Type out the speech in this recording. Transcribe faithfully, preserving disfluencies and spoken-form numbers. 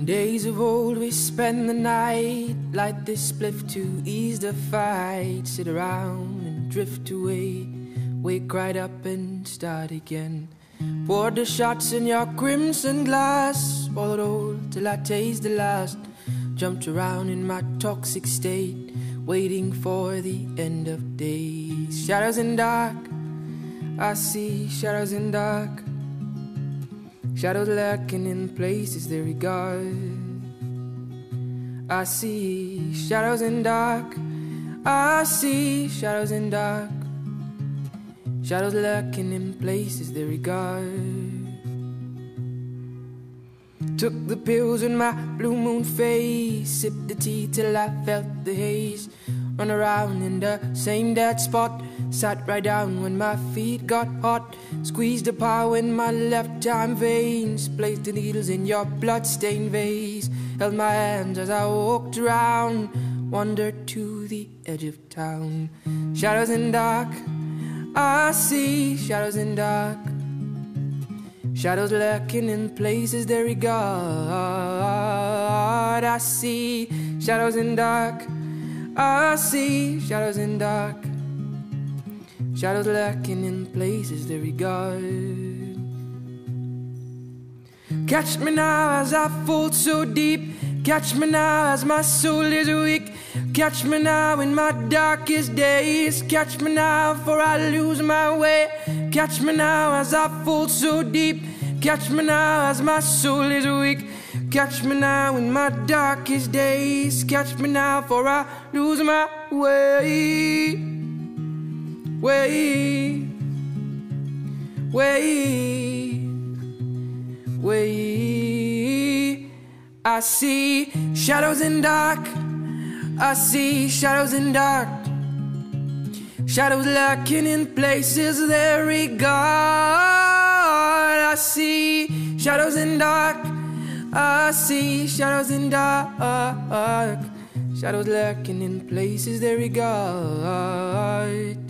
days of old we spend the night, light this spliff to ease the fight, sit around and drift away, wake right up and start again. Poured the shots in your crimson glass, swallowed all till I taste the last. Jumped around in my toxic state, waiting for the end of days. Shadows in dark, I see shadows in dark. Shadows lurking in places they regard. I see shadows in dark, I see shadows in dark. Shadows lurking in places they regard. Took the pills in my blue moon phase, sipped the tea till I felt the haze. Run around in the same dead spot, sat right down when my feet got hot. Squeezed the power in my left arm veins, placed the needles in your blood-stained vase. Held my hands as I walked around, wandered to the edge of town. Shadows in dark, I see shadows in dark. Shadows lurking in places they regard. I see shadows in dark, I see shadows in dark. Shadows lurking in places they regard. Catch me now as I fall so deep. Catch me now as my soul is weak. Catch me now in my darkest days. Catch me now for I lose my way. Catch me now as I fall so deep. Catch me now as my soul is weak. Catch me now in my darkest days. Catch me now for I lose my way. Way, way, way. I see shadows in dark, I see shadows in dark. Shadows lurking in places they regard. I see shadows in dark, I see shadows in dark. Shadows lurking in places they regard.